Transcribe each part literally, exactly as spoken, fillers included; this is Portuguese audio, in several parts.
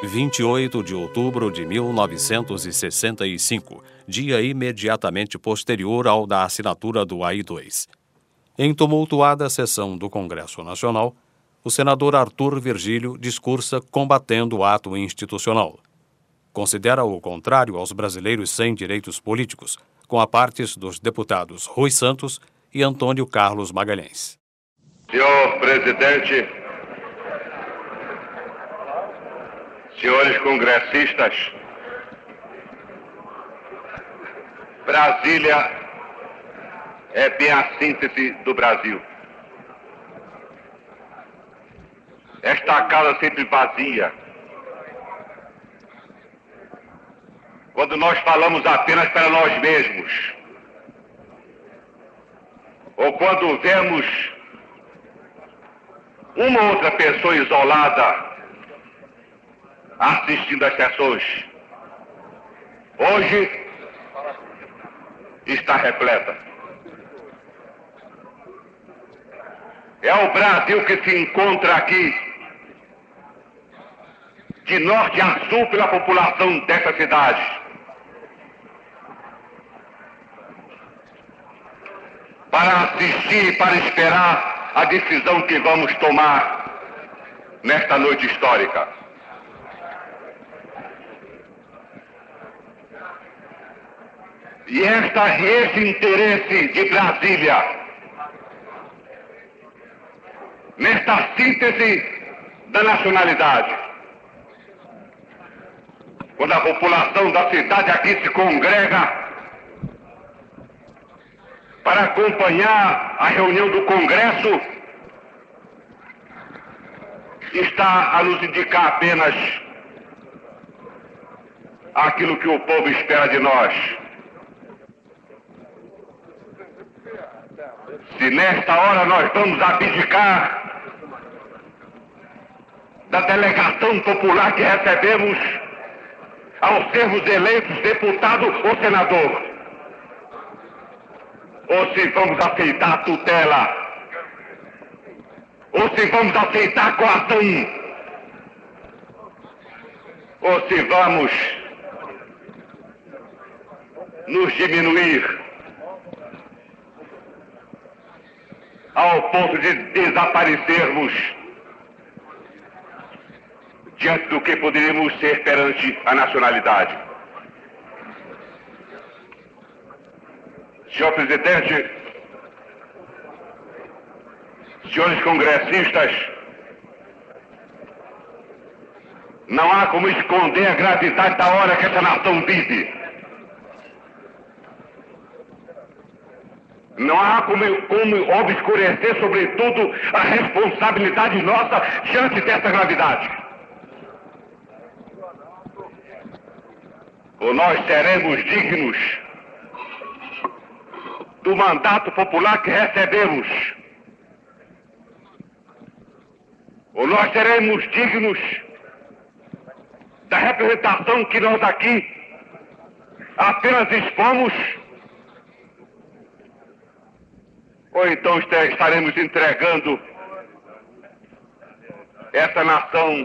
vinte e oito de outubro de mil novecentos e sessenta e cinco, dia imediatamente posterior ao da assinatura do A I dois. Em tumultuada sessão do Congresso Nacional, o senador Arthur Virgílio discursa combatendo o ato institucional. Considera o contrário aos brasileiros sem direitos políticos, com a partes dos deputados Rui Santos e Antônio Carlos Magalhães. Senhor presidente, senhores congressistas, Brasília é bem a síntese do Brasil. Esta casa sempre vazia. Quando nós falamos apenas para nós mesmos, ou quando vemos uma outra pessoa isolada assistindo às sessões. Hoje está repleta. É o Brasil que se encontra aqui, de norte a sul, pela população dessa cidade. Para assistir e para esperar a decisão que vamos tomar nesta noite histórica. E esta, esse interesse de Brasília, nesta síntese da nacionalidade, quando a população da cidade aqui se congrega para acompanhar a reunião do Congresso, está a nos indicar apenas aquilo que o povo espera de nós. Se nesta hora nós vamos abdicar da delegação popular que recebemos ao sermos eleitos deputado ou senador, ou se vamos aceitar a tutela, ou se vamos aceitar a coação, ou se vamos nos diminuir ao ponto de desaparecermos diante do que poderíamos ser perante a nacionalidade. Senhor presidente, senhores congressistas, não há como esconder a gravidade da hora que essa nação vive. Não há como, como obscurecer, sobretudo, a responsabilidade nossa diante dessa gravidade. Ou nós seremos dignos do mandato popular que recebemos, ou nós seremos dignos da representação que nós aqui apenas expomos, ou então estaremos entregando essa nação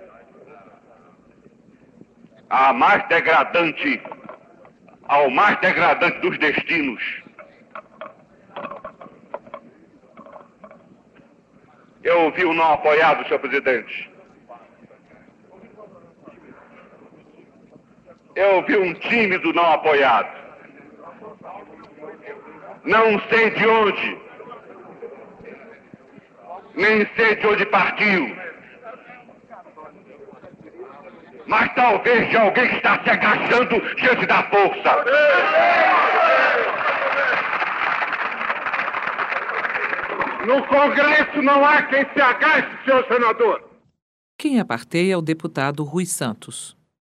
à mais degradante, ao mais degradante dos destinos. Eu ouvi o não apoiado, senhor presidente. Eu ouvi um tímido não apoiado. Não sei de onde, nem sei de onde partiu, mas talvez de alguém que está se agachando diante da força. No Congresso não há quem se agache, senhor senador. Quem aparteia é o deputado Rui Santos.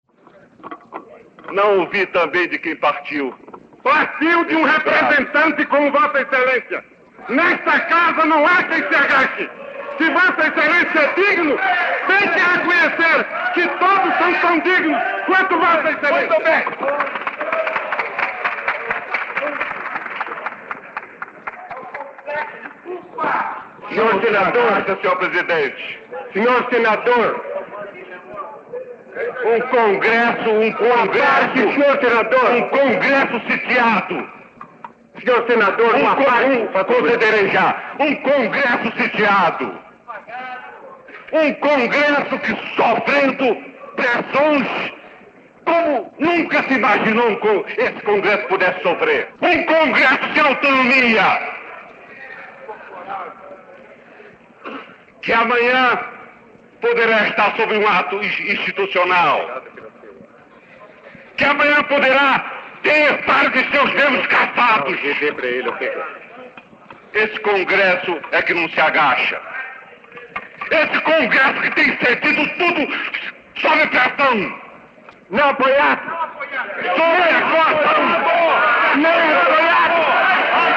Não ouvi também de quem partiu. Partiu de um representante como Vossa Excelência. Nesta casa não há quem se agache. Se Vossa Excelência é digno, tem que reconhecer que todos são tão dignos quanto Vossa Excelência. Muito bem. Senhor senador, senhor presidente, senhor senador, Um congresso, um congresso, senhor senador, um congresso sitiado. Senhor senador, um, uma parte, considerei já, um congresso sitiado. Um congresso que sofrendo pressões como nunca se imaginou que esse congresso pudesse sofrer. Um congresso sem autonomia. Que amanhã poderá estar sob um ato institucional. Que amanhã poderá ter parte de seus membros caçados. Esse congresso é que não se agacha. Esse congresso que tem sentido tudo sob pressão. Não apoiado. Sob coação. Não apoiado.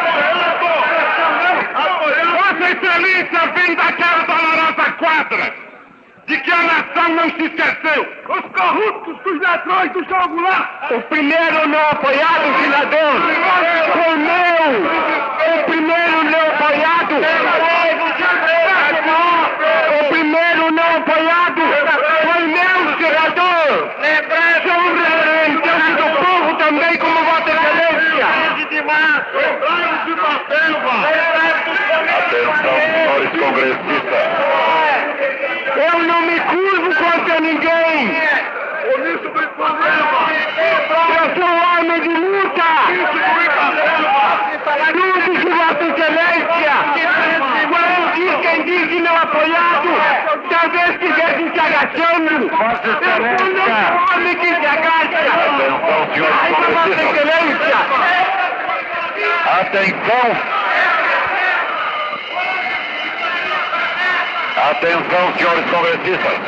Vossa Excelência vem daquela dolorosa quadra de que a nação não se esqueceu. Os corruptos dos ladrões do jogo lá. O primeiro não apoiado, senador, foi meu. O primeiro não apoiado. O primeiro não apoiado foi meu, senador. Sou um representante do povo também, como Vossa Excelência. Atenção, senhores congressistas. Eu não me curvo contra ninguém. Eu sou um homem de luta. Tudo que Vossa Excelência, quando diz quem diz que não apoiado, talvez estivesse se agachando. Eu sou um homem que se agacha. Atenção, senhores Vossa congressistas. Excelência. Atenção. Atenção, senhores congressistas.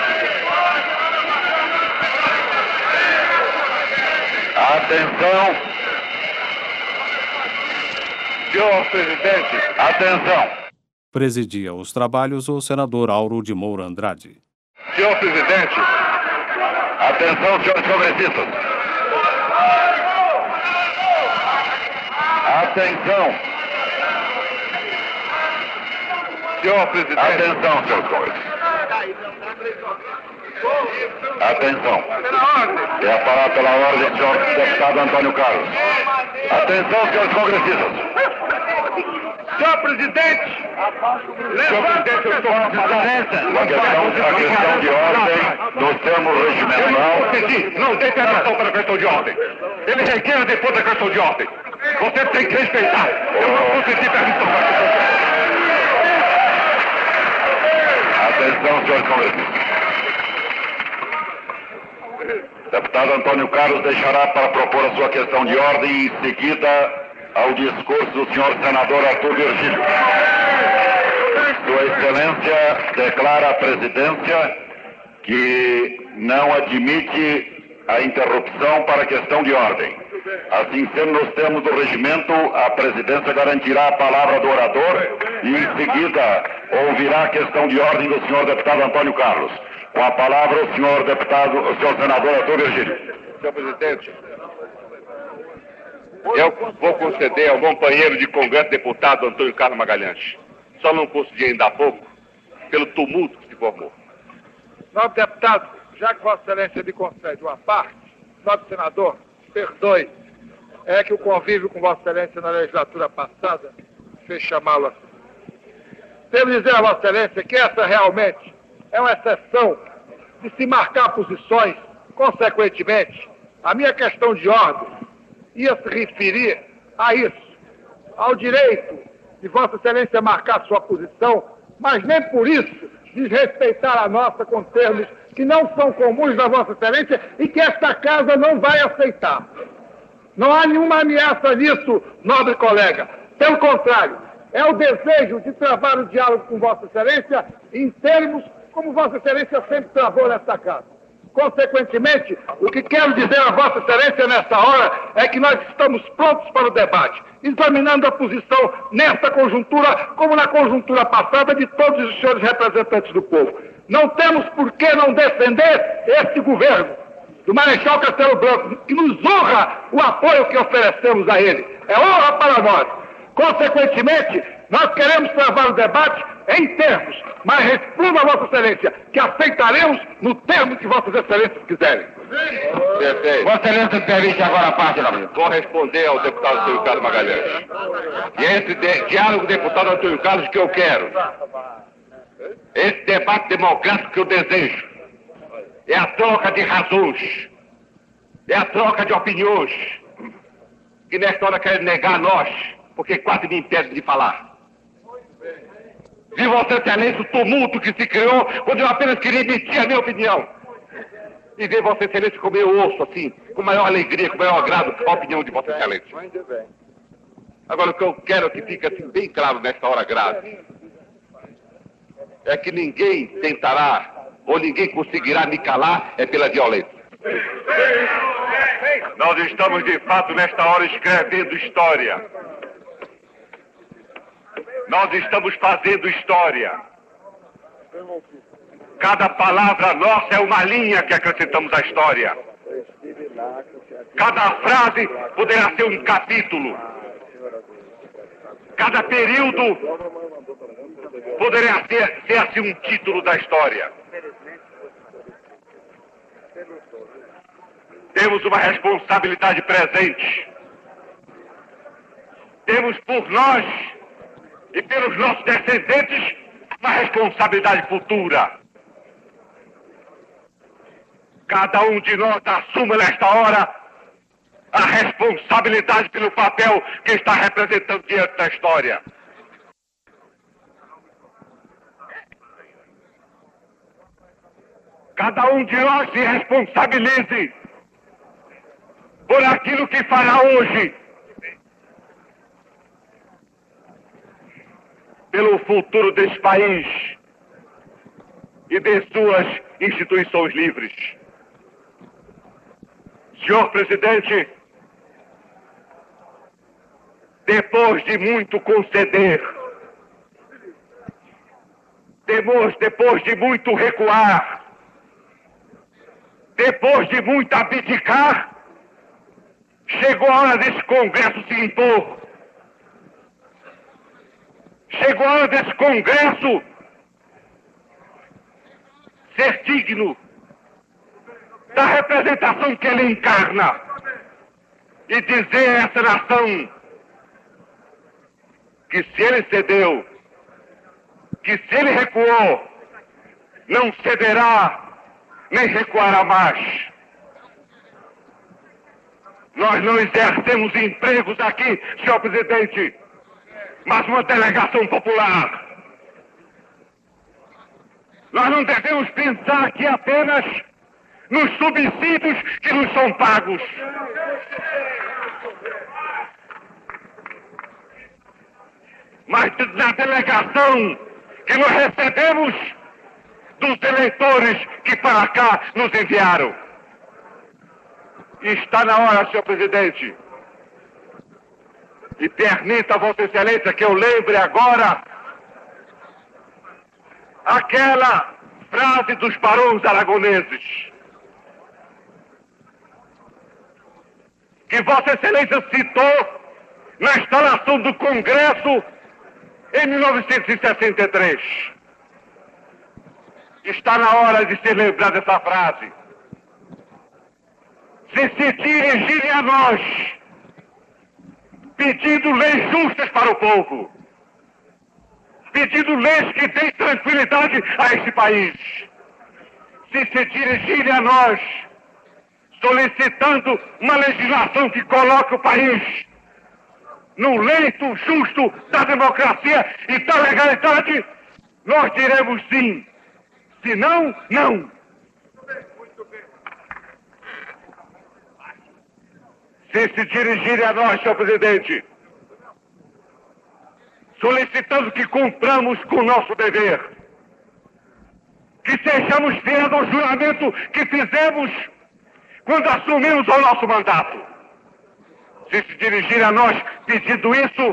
Atenção. Senhor presidente, atenção. Presidia os trabalhos o senador Auro de Moura Andrade. Senhor presidente, atenção, senhores congressistas. Atenção. Senhor presidente. Atenção, senhores congressistas. Atenção. É a palavra pela ordem, senhor deputado Antônio Carlos. Atenção, senhores congressistas. Senhor presidente. Senhor presidente, eu estou com presença. A questão, a questão de ordem do termo regimental. Não tem permissão para a questão de ordem. Ele requer depois da questão de ordem. Você tem que respeitar. Eu não concedi permissão para a questão de ordem. Atenção, senhores congressistas. Deputado Antônio Carlos deixará para propor a sua questão de ordem e em seguida ao discurso do senhor senador Arthur Virgílio. Sua Excelência declara à presidência que não admite a interrupção para a questão de ordem. Assim sendo, nos termos do regimento, a presidência garantirá a palavra do orador e em seguida ouvirá a questão de ordem do senhor deputado Antônio Carlos. Com a palavra o senhor deputado, o senhor senador Arthur Virgílio. Senhor presidente, eu vou conceder ao companheiro de Congresso, deputado Antônio Carlos Magalhães. Só não concedi ainda há pouco, pelo tumulto que se formou. Nobre deputado, já que Vossa Excelência me concede uma parte, nobre senador, perdoe, é que o convívio com Vossa Excelência na legislatura passada fez chamá-lo assim. Devo dizer a Vossa Excelência que essa realmente é uma exceção de se marcar posições. Consequentemente, a minha questão de ordem ia se referir a isso, ao direito de Vossa Excelência marcar sua posição, mas nem por isso desrespeitar a nossa com termos que não são comuns da Vossa Excelência e que esta casa não vai aceitar. Não há nenhuma ameaça nisso, nobre colega. Pelo contrário, é o desejo de travar o diálogo com Vossa Excelência em termos como Vossa Excelência sempre travou nesta casa. Consequentemente, o que quero dizer a Vossa Excelência nesta hora é que nós estamos prontos para o debate, examinando a posição nesta conjuntura, como na conjuntura passada de todos os senhores representantes do povo. Não temos por que não defender este governo do Marechal Castelo Branco, que nos honra o apoio que oferecemos a ele. É honra para nós. Consequentemente, nós queremos travar o debate em termos, mas responda a Vossa Excelência que aceitaremos no termo que Vossas Excelências quiserem. Perfeito. Vossa Excelência permite agora a parte da Vou responder ao deputado Antônio Carlos Magalhães. E é esse de, diálogo, deputado Antônio Carlos, que eu quero. Esse debate democrático que eu desejo. É a troca de razões. É a troca de opiniões. Que nesta hora querem negar a nós, porque quase me impedem de falar. Vi Vossa Excelência o tumulto que se criou quando eu apenas queria emitir a minha opinião. E ver Vossa Excelência como eu ouço, assim, com maior alegria, com maior agrado, a opinião de Vossa Excelência. Agora, o que eu quero que fique assim bem claro nesta hora grave é que ninguém tentará ou ninguém conseguirá me calar é pela violência. Nós estamos, de fato, nesta hora escrevendo história. Nós estamos fazendo história. Cada palavra nossa é uma linha que acrescentamos à história. Cada frase poderá ser um capítulo. Cada período poderá ser, ser assim um título da história. Temos uma responsabilidade presente. Temos por nós e pelos nossos descendentes uma responsabilidade futura. Cada um de nós assuma nesta hora a responsabilidade pelo papel que está representando diante da história. Cada um de nós se responsabilize por aquilo que fará hoje, pelo futuro desse país e de suas instituições livres. Senhor Presidente, depois de muito conceder, depois, depois de muito recuar, depois de muito abdicar, chegou a hora desse Congresso se impor. Chegou a hora desse Congresso ser digno da representação que ele encarna e dizer a essa nação que se ele cedeu, que se ele recuou, não cederá nem recuará mais. Nós não exercemos empregos aqui, senhor presidente, mas uma delegação popular. Nós não devemos pensar aqui apenas nos subsídios que nos são pagos. Mas na delegação que nós recebemos dos eleitores que para cá nos enviaram. Está na hora, senhor presidente, e permita a Vossa Excelência que eu lembre agora aquela frase dos barões aragoneses que Vossa Excelência citou na instalação do Congresso em mil novecentos e sessenta e três. Está na hora de se lembrar dessa frase. Se se dirigirem a nós, pedindo leis justas para o povo, pedindo leis que deem tranquilidade a este país, se se dirigirem a nós, solicitando uma legislação que coloque o país no leito justo da democracia e da legalidade, nós diremos sim. Se não, não. Se se dirigirem a nós, senhor presidente, solicitando que cumpramos com o nosso dever, que sejamos fiéis ao juramento que fizemos quando assumimos o nosso mandato. Se se dirigirem a nós pedindo isso,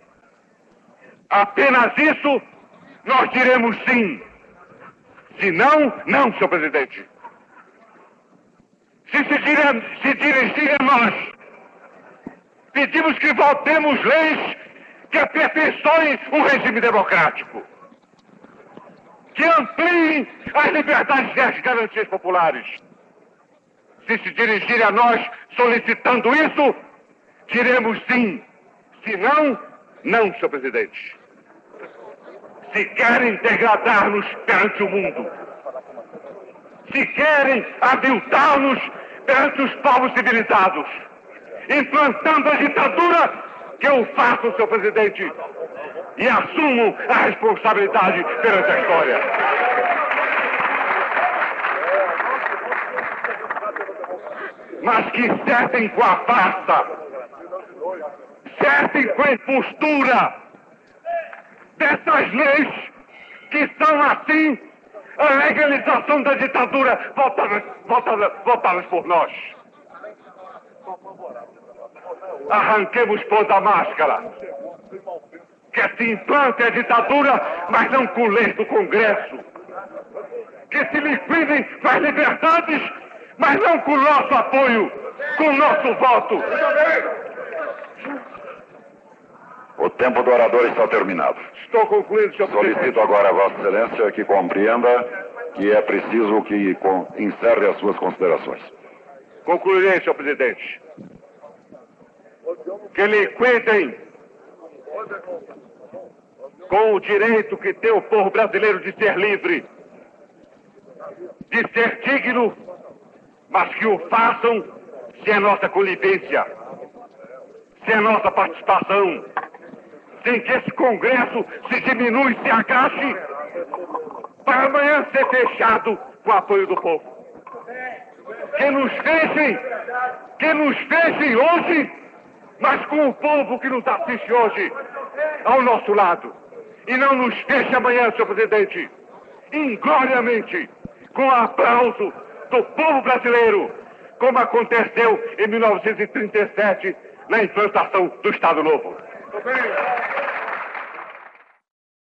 apenas isso, nós diremos sim. Se não, não, senhor presidente. Se se, dire... se dirigirem a nós, pedimos que votemos leis que aperfeiçoem um regime democrático. que ampliem as liberdades e as garantias populares. Se se dirigirem a nós solicitando isso, diremos sim. Se não, não, senhor presidente. Se querem degradar-nos perante o mundo, se querem aviltar-nos perante os povos civilizados, implantando a ditadura, que eu faço, senhor presidente, e assumo a responsabilidade perante a história. Mas que cessem com a farsa, cessem com a impostura dessas leis que são, assim, a legalização da ditadura votadas, votadas, votadas por nós. Arranquemos, pois, a máscara. Que se implante a ditadura, mas não com leis do Congresso. Que se liquidem as liberdades, mas não com nosso apoio, com nosso voto. O tempo do orador está terminado. Estou concluindo, senhor presidente. Solicito agora a Vossa Excelência que compreenda que é preciso que encerre as suas considerações. Concluirei, senhor presidente. Que liquidem com o direito que tem o povo brasileiro de ser livre, de ser digno, mas que o façam sem a nossa conivência, sem a nossa participação, sem que esse Congresso se diminua e se agache, para amanhã ser fechado com o apoio do povo. Que nos fechem, que nos fechem hoje, mas com o povo que nos assiste hoje ao nosso lado. E não nos feche amanhã, senhor presidente, ingloriamente, com o aplauso do povo brasileiro, como aconteceu em mil novecentos e trinta e sete, na implantação do Estado Novo.